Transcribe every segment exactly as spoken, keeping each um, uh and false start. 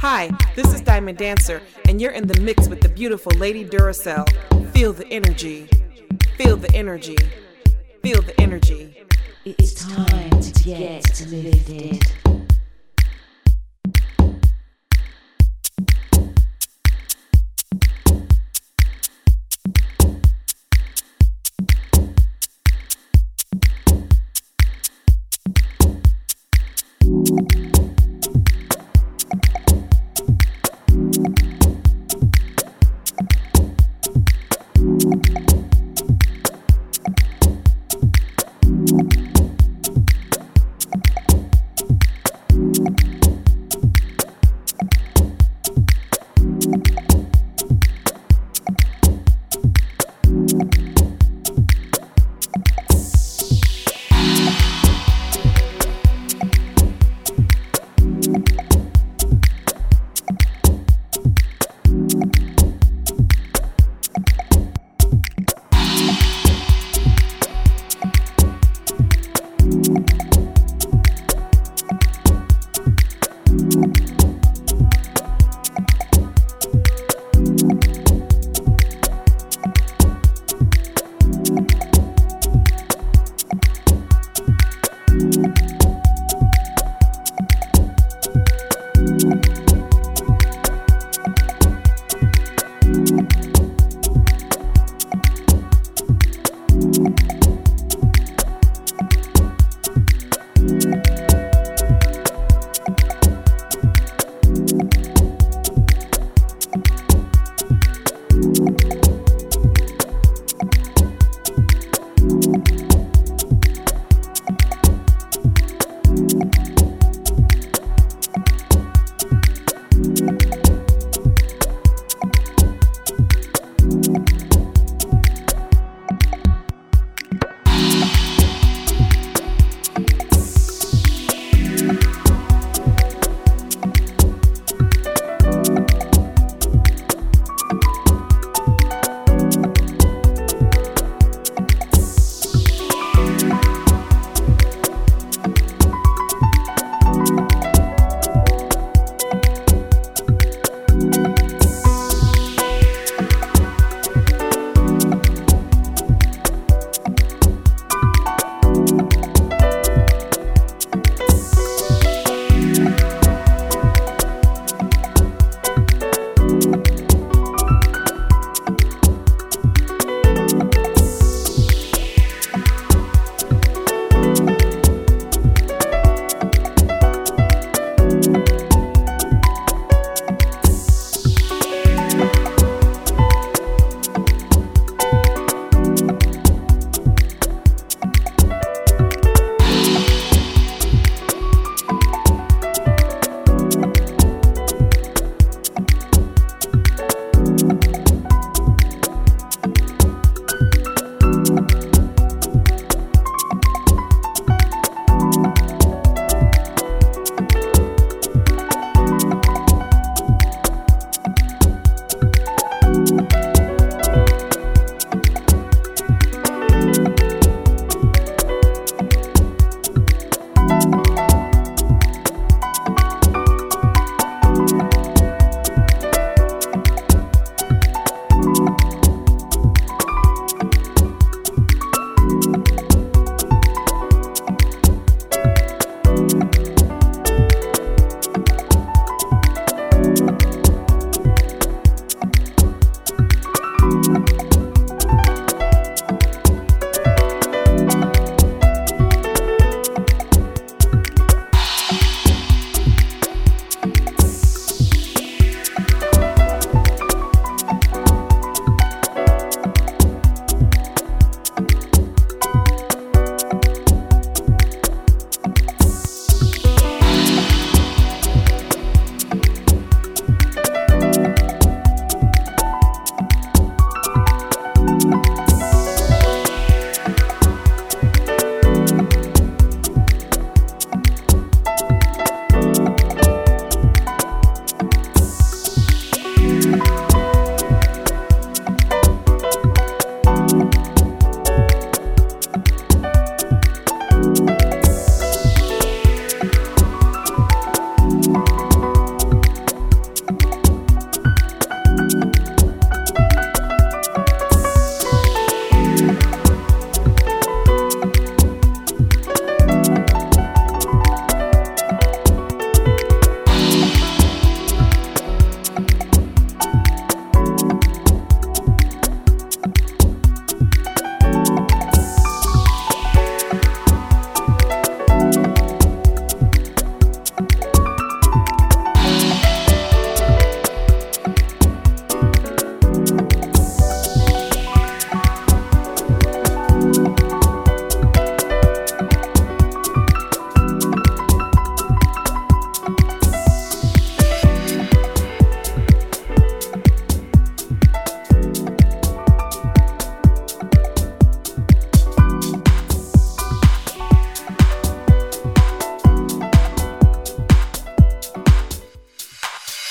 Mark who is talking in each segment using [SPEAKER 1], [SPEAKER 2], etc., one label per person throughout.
[SPEAKER 1] Hi, this is Diamond Dancer, and you're in the mix with the beautiful Lady Duracell. Feel the energy. Feel the energy. Feel the energy.
[SPEAKER 2] It's time to get lifted.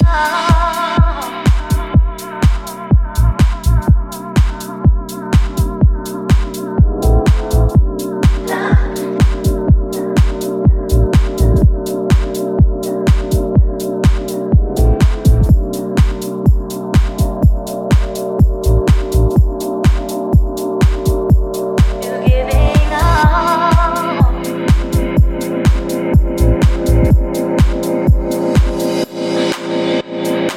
[SPEAKER 3] Thank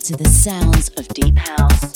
[SPEAKER 2] to the sounds of deep house.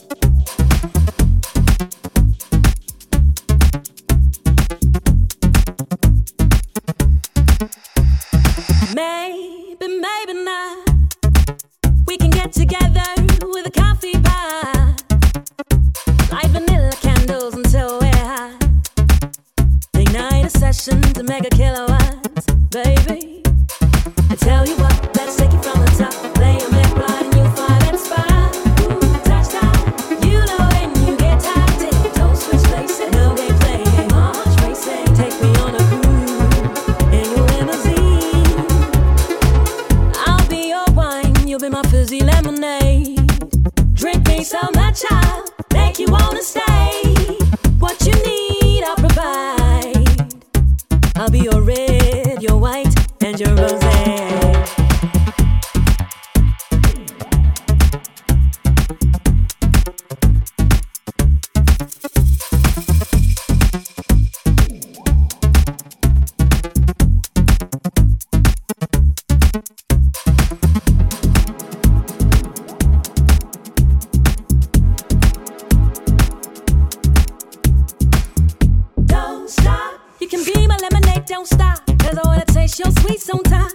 [SPEAKER 3] Maybe, maybe not. We can get together with a coffee pot, light vanilla candles until we're hot. Ignite a session to mega kilowatts, baby. I tell you what, let's take it from the top. Lay your man blind and you'll find that spot. Ooh, touchdown. You know when you get tired, don't switch places. No game playing, march racing. Take me on a cruise in your limousine. I'll be your wine, you'll be my fizzy lemonade. Drink me so much I'll make you wanna stay. What you need, I'll provide. I'll be your red, your white, and your rosé. Don't stop, you can be my lemonade, don't stop. Cause I wanna taste your sweet sometime.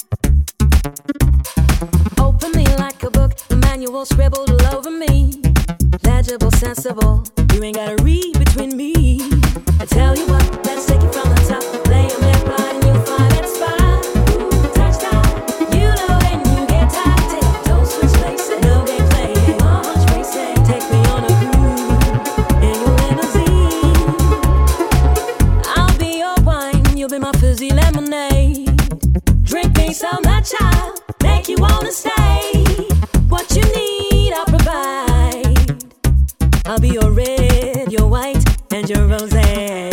[SPEAKER 3] Open me like a book, the manual scribbled all over me. Legible, sensible, you ain't gotta read between me. I tell you what, let's take it from the top. Lay your man blind and you'll find that spot. Ooh, touchdown. You know when you get tired, don't switch places. No game playing, march racing. Take me on a cruise in your limousine. I'll be your wine, you'll be my fizzy lemonade. Drink me so much I'll make you wanna stay. What you need, I'll provide. I'll be your red, your white, and your rosé.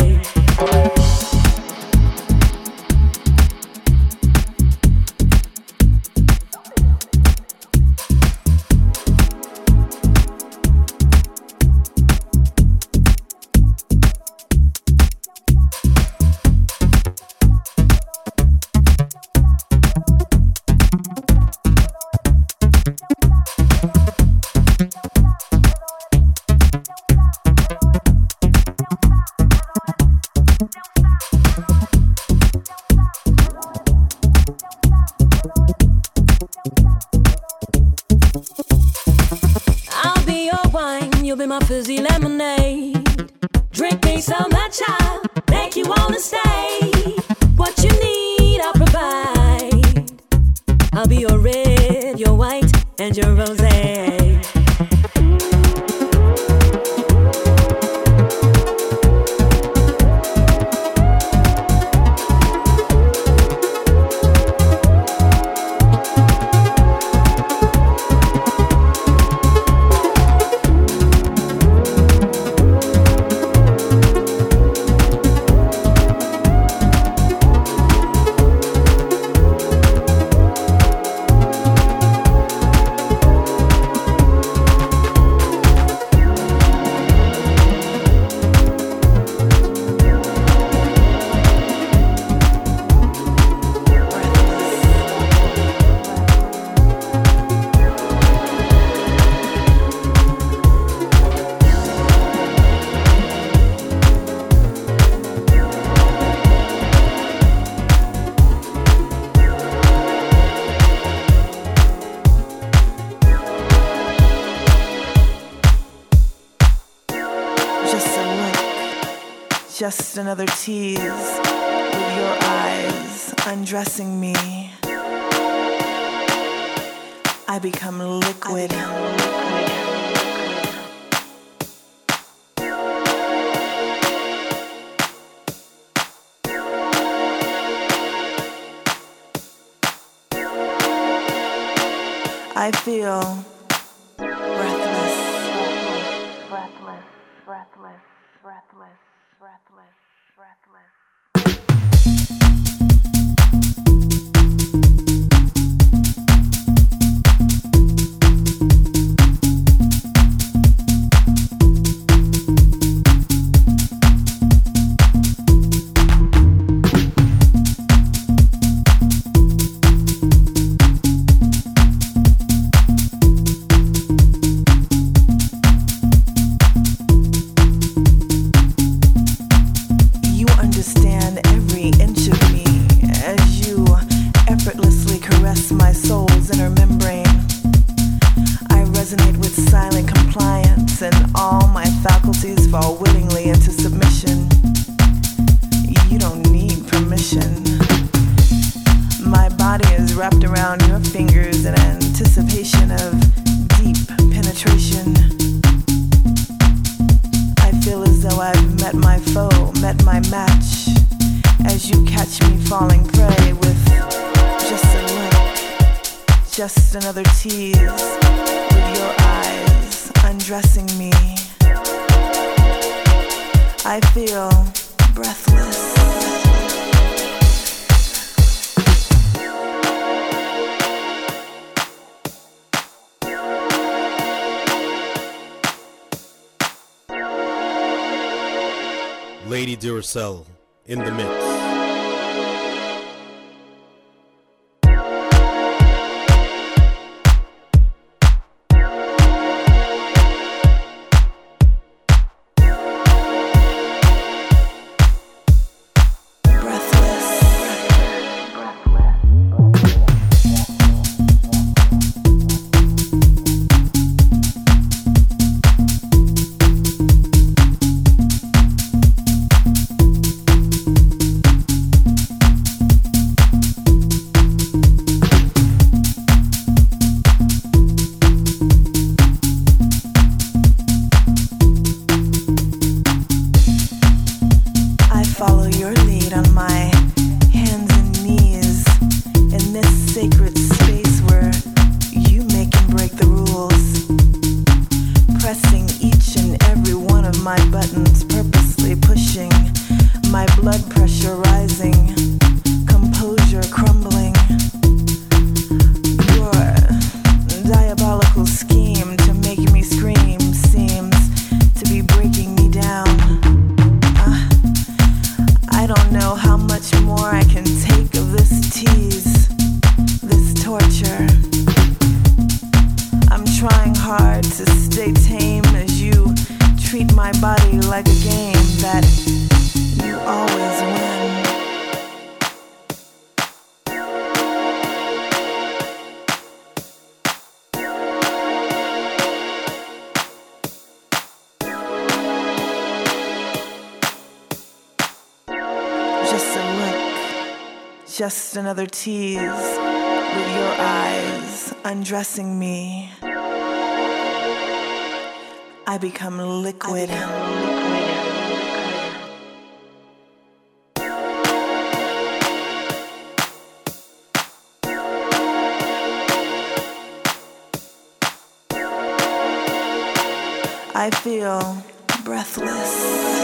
[SPEAKER 3] I'll be your wine, you'll be my fizzy lemonade. Drink me so much I'll make you wanna stay. What you need, I'll provide. I'll be your red, your white, and your rosé.
[SPEAKER 4] Just another tease with your eyes undressing me. I become liquid. I feel breathless, breathless, breathless, breathless. Breathless, breathless. knees fall willingly into submission. You don't need permission. My body is wrapped around your fingers in anticipation of deep penetration. I feel as though I've met my foe, met my match, as you catch me falling prey with just a look, just another tease, with your eyes undressing me. I feel breathless.
[SPEAKER 5] Lady Duracell in the mix.
[SPEAKER 4] Just another tease with your eyes undressing me. I become liquid. I become liquid. I feel breathless.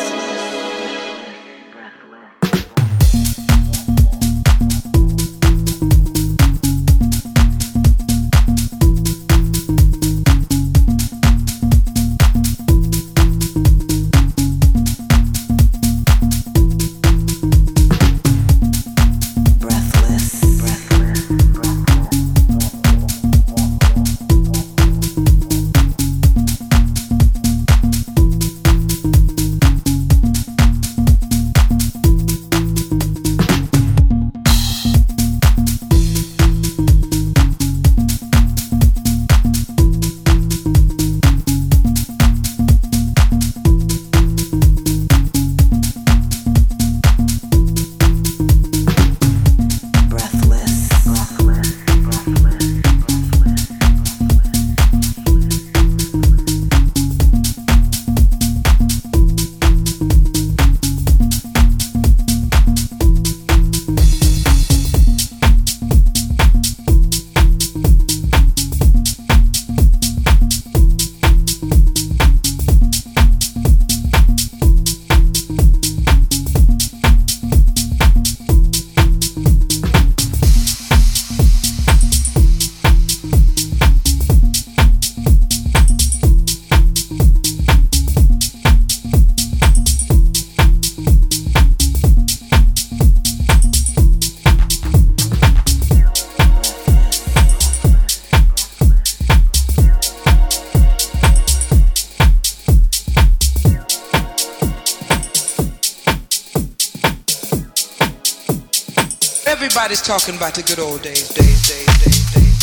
[SPEAKER 6] Everybody's talking about the good old days, days, days, days, days, days.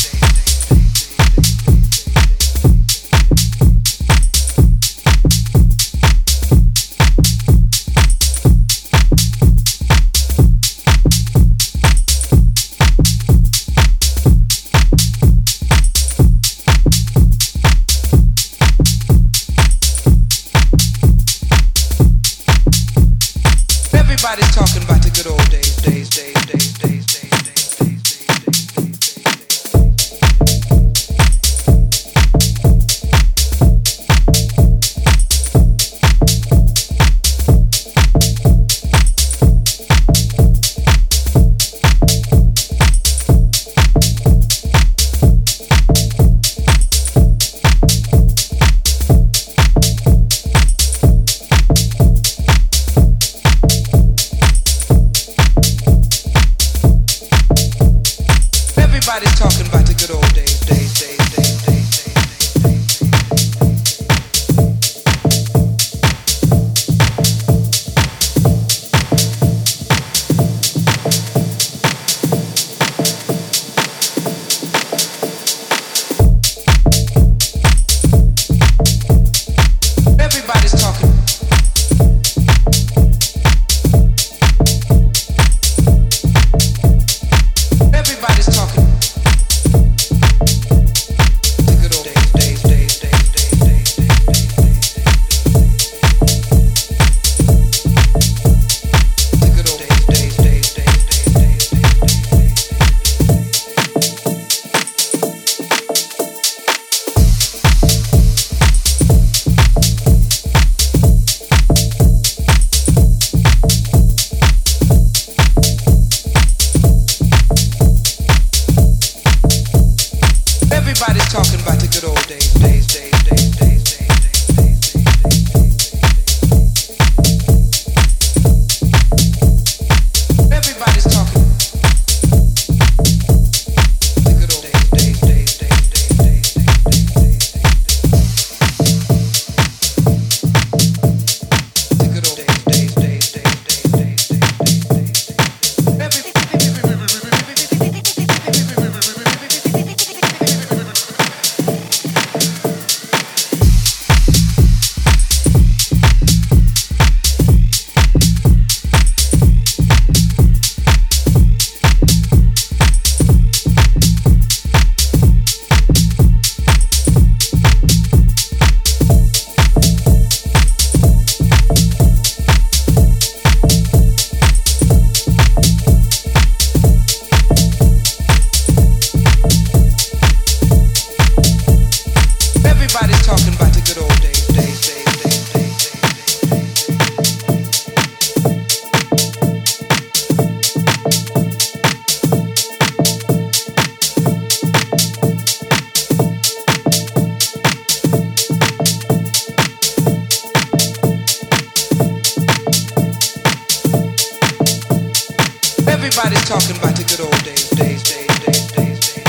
[SPEAKER 6] Everybody's talking about the good old days, days, days, days, days, days,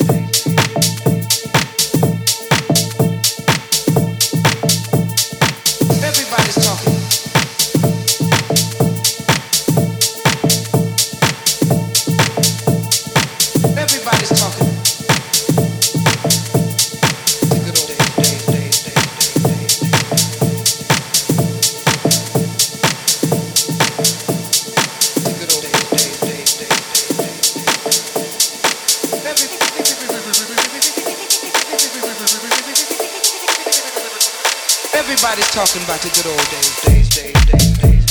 [SPEAKER 6] days. Everybody's talking. Everybody's talking. The good old days, days, days, days, days, days. The good old days, days, days, days, days, days. Everybody's talking about the good old days, days, days, days, days, days, days.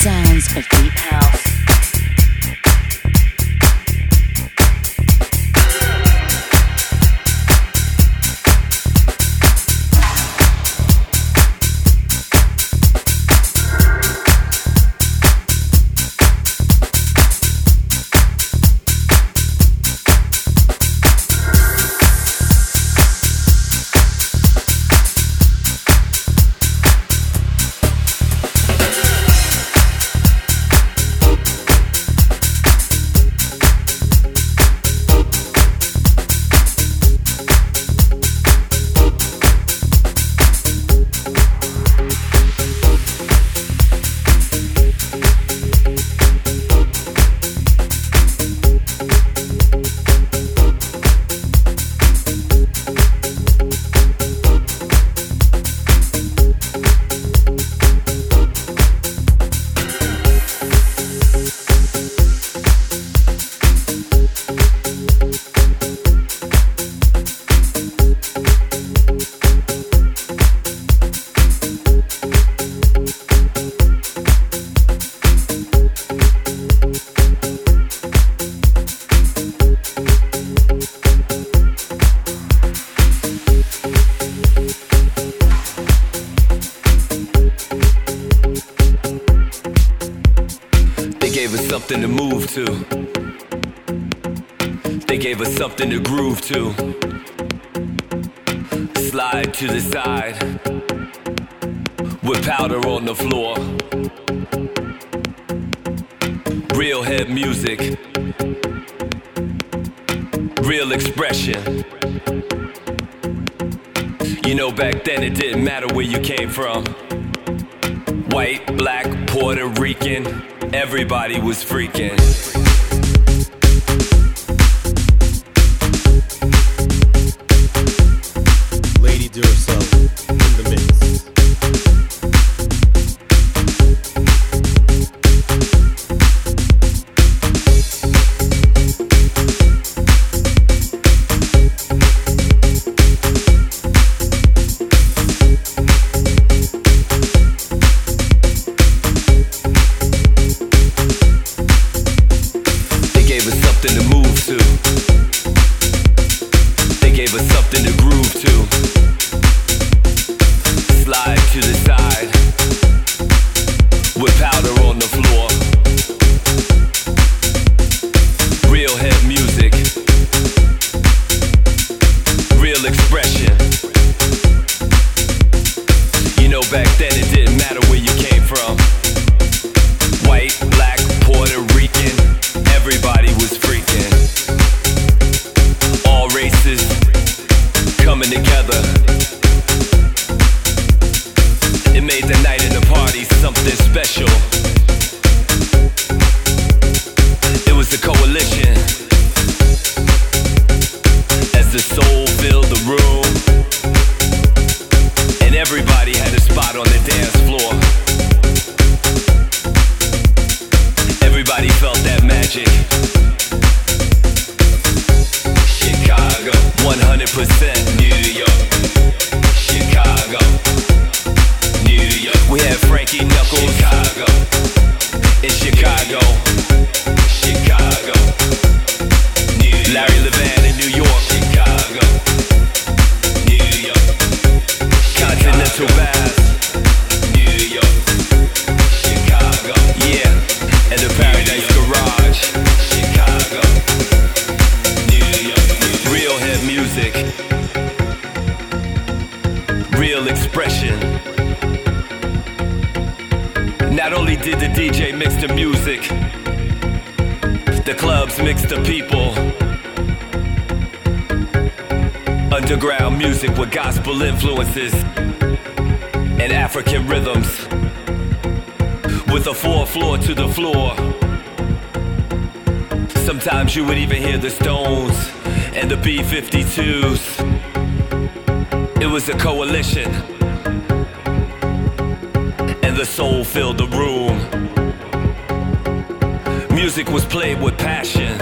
[SPEAKER 2] sounds of deep house.
[SPEAKER 7] Something to move to. They gave us something to groove to. Slide to the side with powder on the floor. Real head music, real expression. You know, back then it didn't matter where you came from. White, black, Puerto Rican, everybody was freaking.
[SPEAKER 5] Lady Duracell in the mix.
[SPEAKER 7] Not only did the D J mix the music, the clubs mixed the people. Underground music with gospel influences and African rhythms, with a fourth floor to the floor. Sometimes you would even hear the Stones and the B fifty-twos. It was a coalition, and the soul filled the room. Music was played with passion,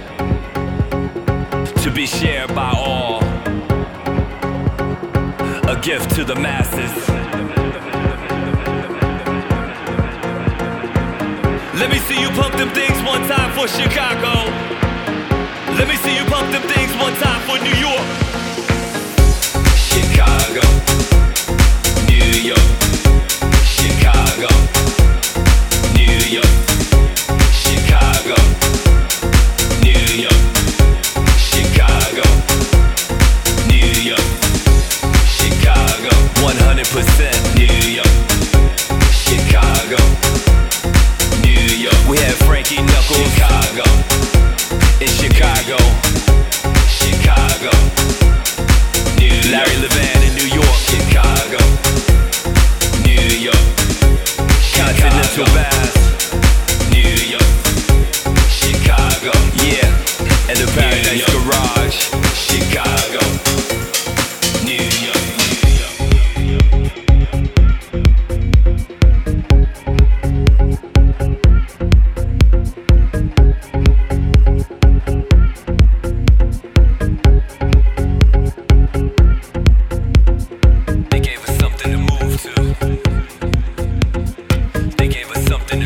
[SPEAKER 7] to be shared by all, a gift to the masses. Let me see you pump them things one time for Chicago. Let me see you pump them things one time for New York. Chicago, New York. Chicago, New York. Chicago, New York. Chicago, New York. Chicago, one hundred percent New York. Chicago, New York. We had Frankie Knuckles, Chicago. In Chicago, Chicago, New York. Larry Levan in New York, Chicago, New York. Continental Bass, New York. Chicago, yeah. And the Paradise Garage, Chicago, New York. They gave us something to move to. They gave us something to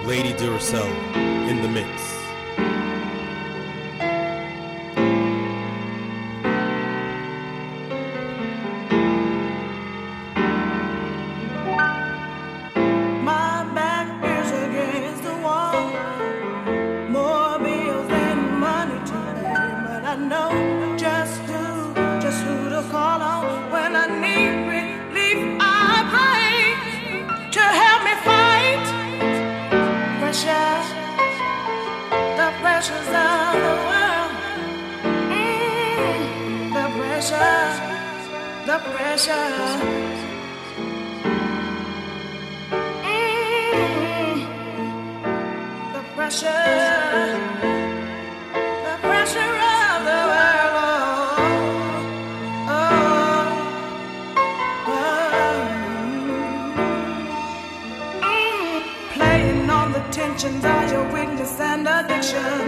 [SPEAKER 5] Lady Duracell in the mix.
[SPEAKER 8] The pressure, mm, the pressure, the pressure of the world. Oh, oh, oh. Mm. Playing on the tensions of your weakness and addiction.